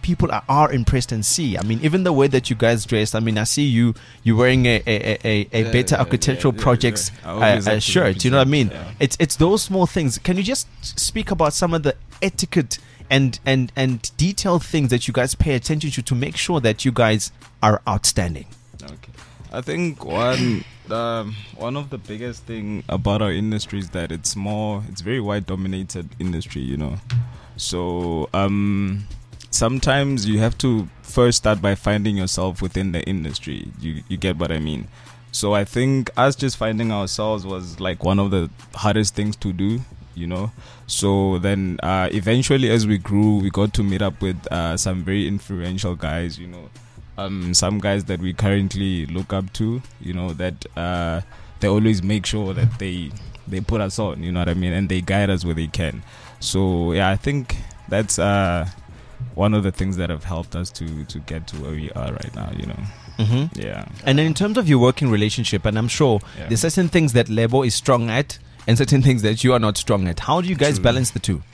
people are impressed and see. I mean, even the way that you guys dress. I mean, I see you're wearing a Better Architectural Projects shirt. You know what I mean? Yeah. It's those small things. Can you just speak about some of the etiquette and detailed things that you guys pay attention to make sure that you guys are outstanding? Okay. I think one of the biggest thing about our industry is that it's very white dominated industry, you know. So sometimes you have to first start by finding yourself within the industry. You get what I mean? So I think us just finding ourselves was like one of the hardest things to do, you know. So then eventually as we grew, we got to meet up with some very influential guys, you know. Some guys that we currently look up to, you know, that they always make sure that they put us on, you know what I mean, and they guide us where they can. So yeah, I think that's one of the things that have helped us to get to where we are right now, you know. Mm-hmm. Yeah. And then in terms of your working relationship, and I'm sure there's certain things that Lebo is strong at and certain things that you are not strong at. How do you guys balance the two?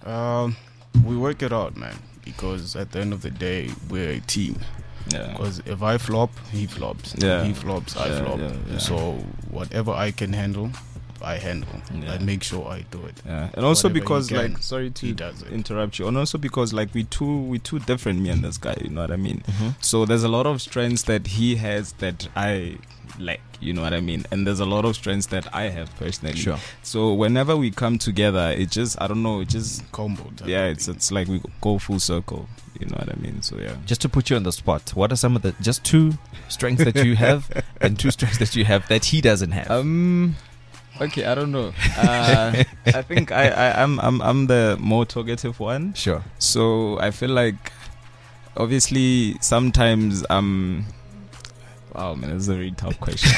We work it out, man, because at the end of the day, we're a team. Yeah. Because if I flop, he flops. Yeah. If he flops, I flop. Yeah. So whatever I can handle, I handle. Yeah. I make sure I do it. Yeah. And also Whatever because he can, like, sorry he to does it. interrupt you, and also because like we two different, me and this guy, you know what I mean. Mm-hmm. So there's a lot of strengths that he has that I like, you know what I mean, and there's a lot of strengths that I have personally. Sure. So whenever we come together, it just, I don't know, it just Combo. type yeah, of it's thing. like we go full circle, you know what I mean. So yeah. Just to put you on the spot, what are some of the just two strengths that you have and two strengths that you have that he doesn't have? Okay, I don't know. I think I'm the more talkative one. Sure. So I feel like, obviously, sometimes wow, man, this is a very tough question.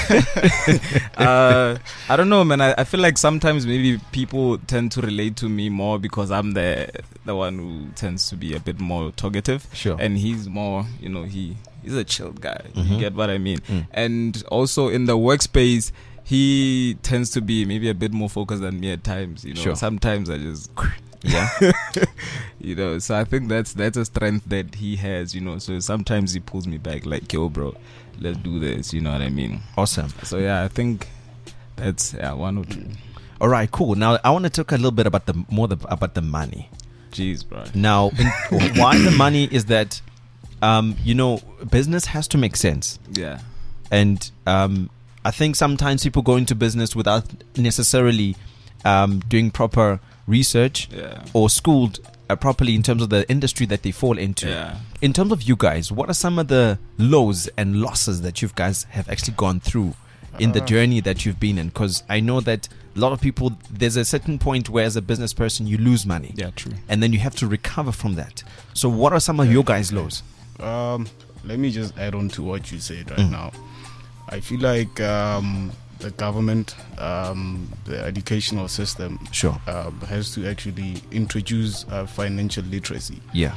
I don't know, man. I feel like sometimes maybe people tend to relate to me more because I'm the one who tends to be a bit more talkative. Sure. And he's more, you know, he's a chilled guy. Mhm. You get what I mean? Mm. And also in the workspace, he tends to be maybe a bit more focused than me at times. You know, Sure. sometimes I just. Yeah. You know, so I think that's a strength that he has, you know. So sometimes he pulls me back like, yo, bro, let's do this, you know what I mean? Awesome. So yeah, I think that's one or two. All right, cool. Now I want to talk a little bit about about the money. Jeez, bro. Now, why the money is that, you know, business has to make sense. Yeah. And I think sometimes people go into business without necessarily doing proper research Yeah. or schooled properly in terms of the industry that they fall into. Yeah. In terms of you guys, what are some of the lows and losses that you guys have actually gone through in the journey that you've been in? Because I know that a lot of people, there's a certain point where as a business person you lose money. Yeah, true. And then you have to recover from that. So what are some of your guys' lows? Let me just add on to what you said right now. I feel like the government, the educational system, Sure. has to actually introduce financial literacy Yeah.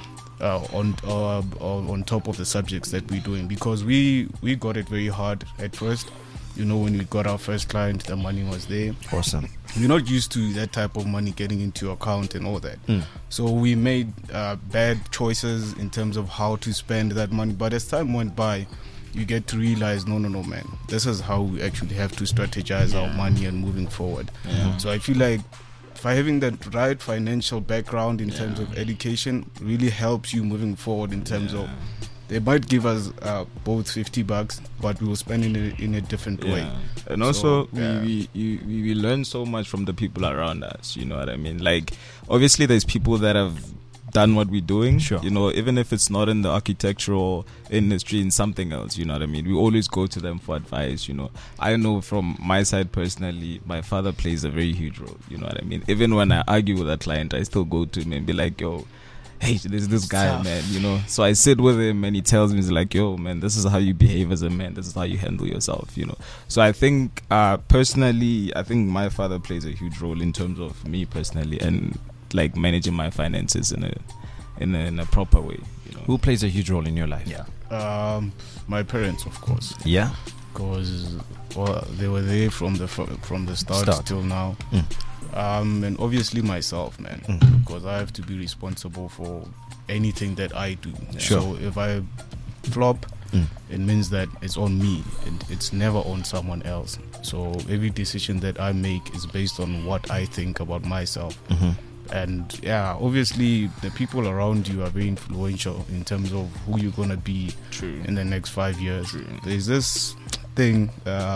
on top of the subjects that we're doing, because we got it very hard at first. You know, when we got our first client, the money was there. Awesome. We're not used to that type of money getting into your account and all that. Mm. So we made bad choices in terms of how to spend that money. But as time went by, you get to realize, no, man, this is how we actually have to strategize our money and moving forward. Yeah. So I feel like by having that right financial background in terms of education really helps you moving forward in terms of, they might give us both $50, but we will spend it in a different way. And also, So, we learn so much from the people around us. You know what I mean? Like, obviously, there's people that have done what we're doing. Sure. You know, even if it's not in the architectural industry, in something else. You know what I mean? We always go to them for advice. You know, I know from my side personally, my father plays a very huge role. You know what I mean? Even when I argue with a client, I still go to him and be like, yo, hey, there's this guy, man, you know. So I sit with him and he tells me, he's like, yo, man, this is how you behave as a man. This is how you handle yourself, you know. So I think, personally, I think my father plays a huge role in terms of me personally and like managing my finances in a proper way, you know. Who plays a huge role in your life? Yeah. My parents, of course, Yeah. because they were there from the start Start. till now. And obviously myself, man, because I have to be responsible for anything that I do. Sure. So if I flop, it means that it's on me and it's never on someone else. So every decision that I make is based on what I think about myself. And yeah, obviously the people around you are very influential in terms of who you're gonna be in the next 5 years. There's this thing,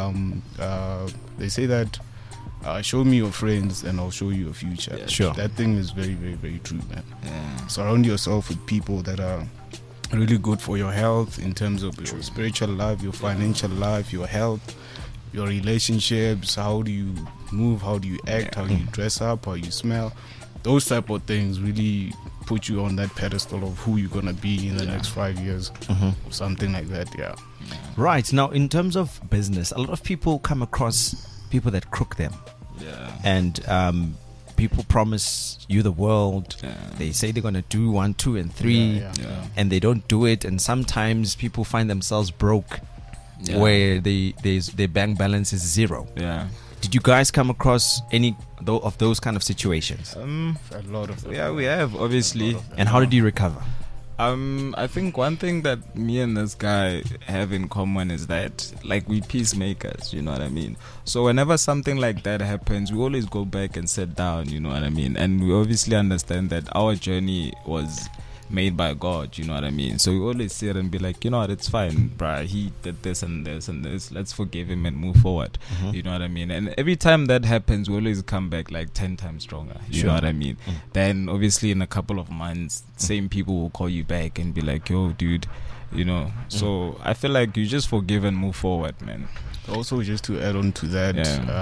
they say that show me your friends and I'll show you your future. Sure. That thing is very, very, very true, man. Surround yourself with people that are really good for your health in terms of your spiritual life, your financial life, your health, your relationships. How do you move? How do you act? How do you dress up? How you smell? Those type of things really put you on that pedestal of who you're gonna be in the next 5 years, or something like that. Yeah. Right. Now, in terms of business, a lot of people come across people that crook them. And people promise you the world. They say they're going to do 1, 2, and 3, and they don't do it. And sometimes people find themselves broke, where their bank balance is 0. Did you guys come across any of those kind of situations? A lot of them. Yeah, we have, obviously. And how did you recover? I think one thing that me and this guy have in common is that, like, we peacemakers, you know what I mean? So whenever something like that happens, we always go back and sit down, you know what I mean? And we obviously understand that our journey was made by God, you know what I mean? So we always sit and be like, you know what, it's fine, bruh, he did this and this and this, let's forgive him and move forward, you know what I mean? And every time that happens, we always come back like 10 times stronger, you know what I mean? Then obviously in a couple of months, same people will call you back and be like, yo, dude, you know? So I feel like you just forgive and move forward, man. Also, just to add on to that,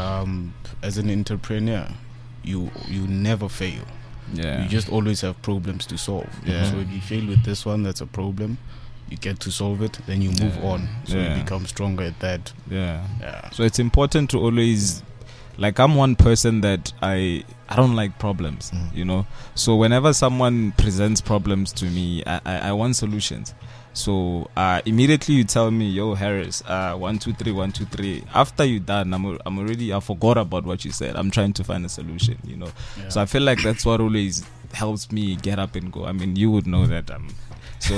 as an entrepreneur, you never fail. You just always have problems to solve. So if you fail with this one, that's a problem. You get to solve it, then you move on. So you become stronger at that. So it's important to always, like, I'm one person that I don't like problems, you know. So whenever someone presents problems to me, I want solutions. So immediately you tell me, yo, Harris, 1, 2, 3, 1, 2, 3. After you're done, I forgot about what you said. I'm trying to find a solution, you know. So I feel like that's what always helps me get up and go. I mean, you would know that. So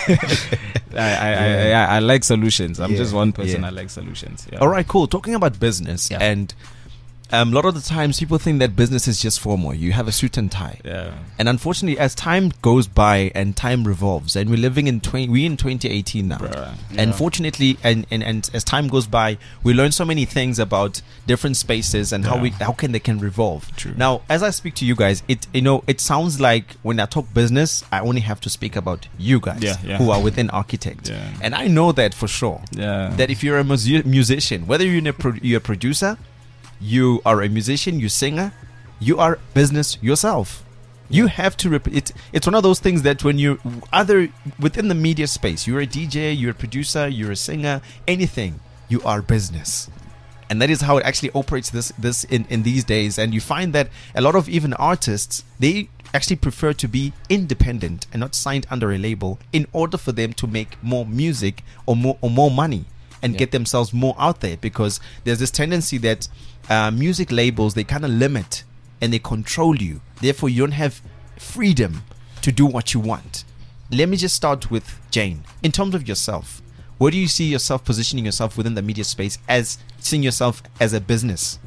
I like solutions. I'm just one person. I like solutions. All right, cool. Talking about business, and a lot of the times people think that business is just formal. You have a suit and tie. And unfortunately, as time goes by and time revolves, and we're living in 2018 now. And fortunately, and as time goes by, we learn so many things about different spaces and how they can revolve. Now, as I speak to you guys, it sounds like when I talk business, I only have to speak about you guys who are within Architect. And I know that for sure. That if you're a musician, whether you're a producer, you are a musician, you singer, you are business yourself. You have to it's one of those things that when you're either within the media space, you're a DJ, you're a producer, you're a singer, anything, you are business. And that is how it actually operates this in these days. And you find that a lot of even artists, they actually prefer to be independent and not signed under a label in order for them to make more music or more money and get themselves more out there, because there's this tendency that music labels, they kind of limit and they control you. Therefore, you don't have freedom to do what you want. Let me just start with Jane. In terms of yourself, where do you see yourself positioning yourself within the media space, as seeing yourself as a business?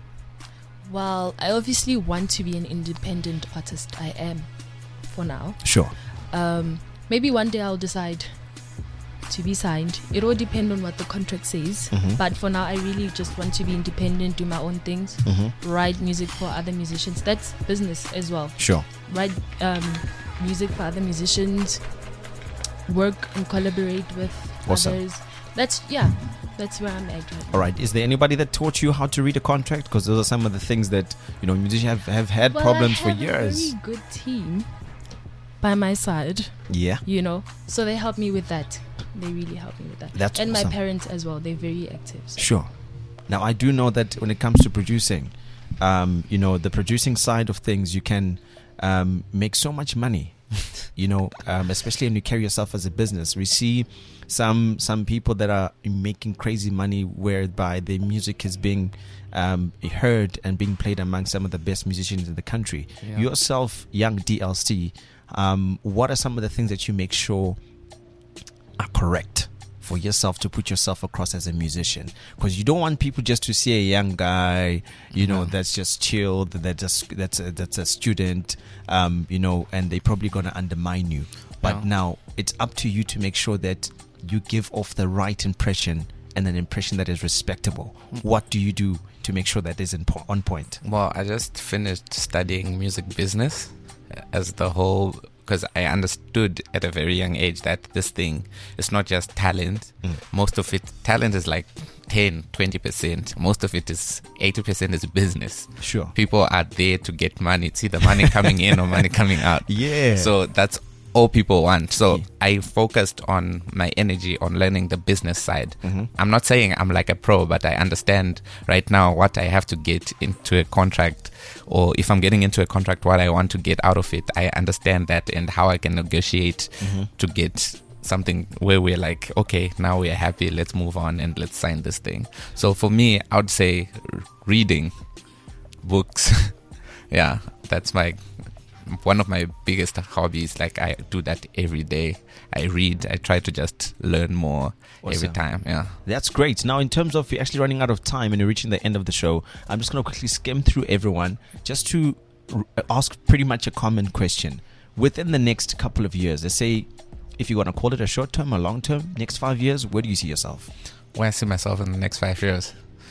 Well, I obviously want to be an independent artist. I am, for now. Sure. Maybe one day I'll decide to be signed. It all depends on what the contract says. But for now, I really just want to be independent, do my own things, write music for other musicians. That's business as well. Sure. Write music for other musicians, work and collaborate with others. That's where I'm at right now. All right. Is there anybody that taught you how to read a contract? Because those are some of the things that, musicians have had problems for years. I have a very good team by my side. Yeah. So they help me with that. They really help me with that. That's and awesome. My parents as well. They're very active. So. Sure. Now, I do know that when it comes to producing, the producing side of things, you can make so much money You know, especially when you carry yourself as a business. We see some people that are making crazy money whereby their music is being heard and being played among some of the best musicians in the country. Yeah. Yourself, young DLC, what are some of the things that you make sure are correct for yourself to put yourself across as a musician? Because you don't want people just to see a young guy, you know, that's just chilled, that's a student, you know, and they're probably going to undermine you. But now it's up to you to make sure that you give off the right impression and an impression that is respectable. What do you do to make sure that is on point? Well, I just finished studying music business as the whole, because I understood at a very young age that this thing is not just talent. Most of it, talent is like 10-20%. Most of it is 80% is business. Sure. People are there to get money. It's either money coming in or money coming out. Yeah. So that's all people want. So I focused on my energy on learning the business side. I'm not saying I'm like a pro, but I understand right now what I have to get into a contract, or if I'm getting into a contract, what I want to get out of it. I understand that and how I can negotiate to get something where we're like, okay, now we're happy, let's move on and let's sign this thing. So for me, I would say reading books. Yeah, that's one of my biggest hobbies. Like, I do that every day. I read. I try to just learn more every time. Yeah, that's great. Now, in terms of, we're actually running out of time and we're reaching the end of the show, I'm just going to quickly skim through everyone just to ask pretty much a common question. Within the next couple of years, let's say, if you want to call it a short term or long term, next 5 years, where do you see yourself? Where I see myself in the next 5 years?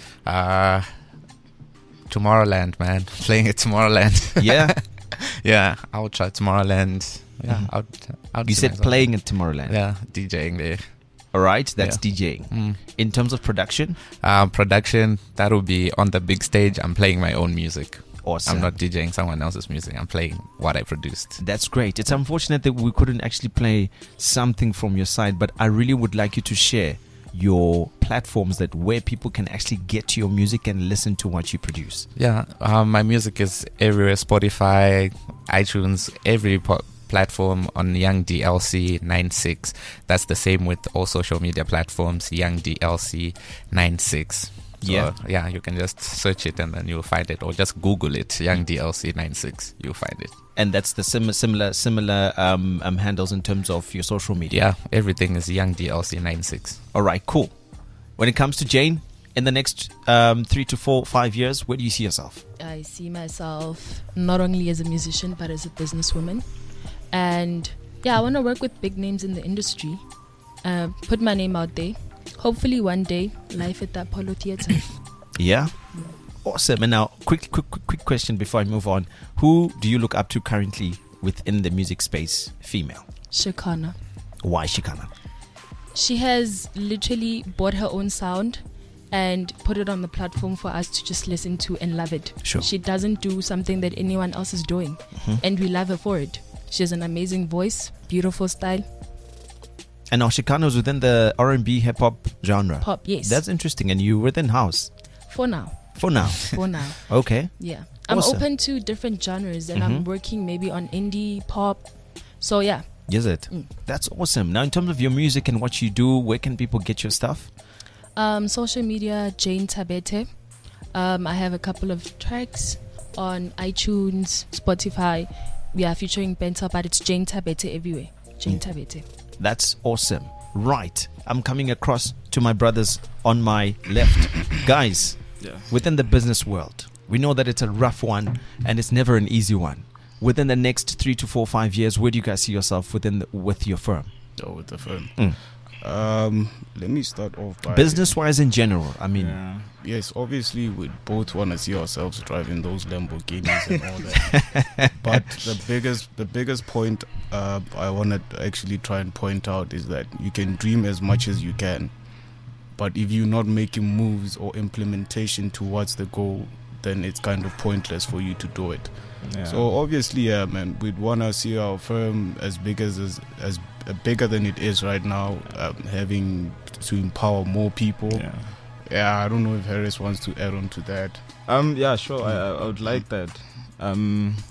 Tomorrowland, man. Playing at Tomorrowland. Yeah. Yeah, I would try Tomorrowland. Yeah, you said myself. playing at Tomorrowland. Yeah, DJing there. All right, that's DJing. In terms of production? Production, that would be on the big stage. I'm playing my own music. Awesome. I'm not DJing someone else's music. I'm playing what I produced. That's great. It's unfortunate that we couldn't actually play something from your side, but I really would like you to share your platforms that where people can actually get to your music and listen to what you produce. Yeah, my music is everywhere: Spotify, iTunes, every platform on Young DLC 96. That's the same with all social media platforms, Young DLC 96. So, yeah, you can just search it and then you'll find it, or just Google it, Young DLC 96. You'll find it. And that's the similar handles in terms of your social media. Yeah, everything is Young DLC 96. All right, cool. When it comes to Jane, in the next 3 to 4, 5 years, where do you see yourself? I see myself not only as a musician but as a businesswoman, and I want to work with big names in the industry. Put my name out there. Hopefully one day, live at the Apollo Theatre. Yeah. Awesome. And now, quick question before I move on. Who do you look up to currently within the music space, female? Shekana. Why Shekana? She has literally bought her own sound and put it on the platform for us to just listen to and love it. Sure. She doesn't do something that anyone else is doing, and we love her for it. She has an amazing voice, beautiful style. And now Shekana is within the R&B hip-hop genre. Pop, yes. That's interesting. And you within house? For now. For now. For now. Okay. Yeah. I'm Awesome. open to different genres, and I'm working maybe on indie, pop. So, yeah. Is it? That's awesome. Now, in terms of your music and what you do, where can people get your stuff? Social media, Jane Tabete. I have a couple of tracks on iTunes, Spotify. We are featuring Benta, but it's Jane Tabete everywhere. Jane Tabete. That's awesome. Right. I'm coming across to my brothers on my left. Guys, within the business world, we know that it's a rough one and it's never an easy one. Within the next 3 to 4, 5 years, where do you guys see yourself with your firm? With the firm. Let me start off by business-wise in general. I mean, yes, obviously we both want to see ourselves driving those Lamborghinis and all that. But the biggest point I want to actually try and point out is that you can dream as much as you can, but if you're not making moves or implementation towards the goal, then it's kind of pointless for you to do it. So obviously, man, we'd want to see our firm as bigger than it is right now, having to empower more people. I don't know if Harris wants to add on to that. Yeah, sure. I would like that.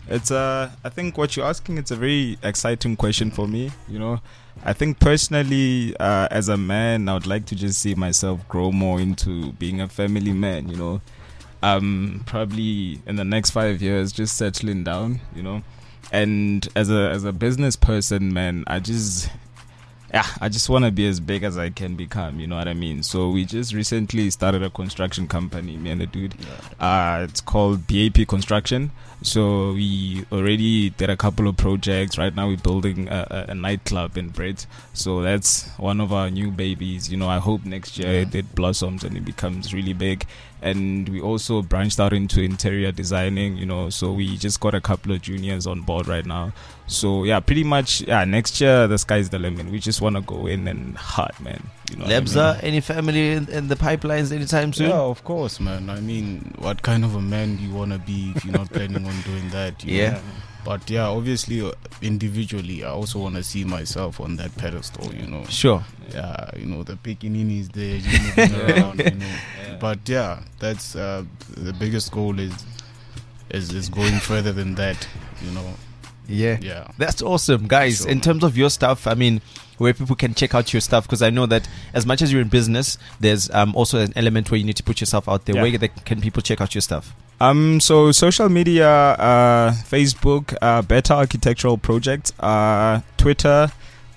It's I think what you're asking, it's a very exciting question for me. You know, I think personally, as a man, I would like to just see myself grow more into being a family man. You know, probably in the next 5 years, just settling down. You know, and as a business person, man, I just want to be as big as I can become, you know what I mean? So we just recently started a construction company, me and the dude. It's called BAP Construction. So we already did a couple of projects. Right now we're building a nightclub in Brit. So that's one of our new babies. You know, I hope next year it blossoms and it becomes really big. And we also branched out into interior designing, you know, so we just got a couple of juniors on board right now. So yeah, pretty much, next year the sky's the limit. We just want to go in and hard, man. You know Lebza, any family in the pipelines anytime soon? Yeah, of course, man. I mean, what kind of a man do you want to be if you're not planning on doing that? You know? But yeah, obviously, individually, I also want to see myself on that pedestal, you know. Sure. Yeah, you know, the pickaninny is there, you're moving around, you know. But yeah, that's the biggest goal is going further than that, you know. Yeah. That's awesome, guys. Sure. In terms of your stuff, I mean, where people can check out your stuff, because I know that as much as you're in business, there's also an element where you need to put yourself out there. Where can people check out your stuff? So social media, Facebook, Better Architectural Project, Twitter,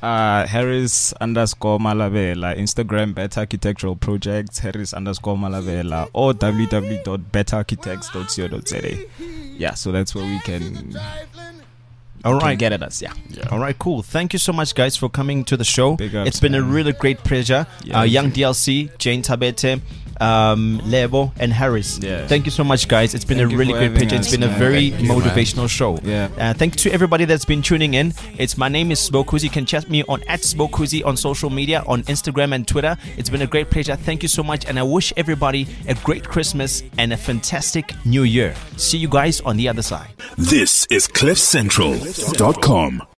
Harris_Malavela, Instagram, Better Architectural Project, Harris_Malavela, or www.betterarchitects.co.za. Yeah, so that's where we can. All right, get at us. Yeah. All right, cool. Thank you so much, guys, for coming to the show. It's been a really great pleasure. Young DLC, Jane Tabete, Lebo, and Harris. Thank you so much, guys. It's been a really great pleasure. It's been a very motivational show. Thank you to everybody that's been tuning in. My name is Sbokuzi. You can chat me on @Sbokuzi on social media, on Instagram and Twitter. It's been a great pleasure. Thank you so much, and I wish everybody a great Christmas and a fantastic New Year. See you guys on the other side. This is CliffCentral.com.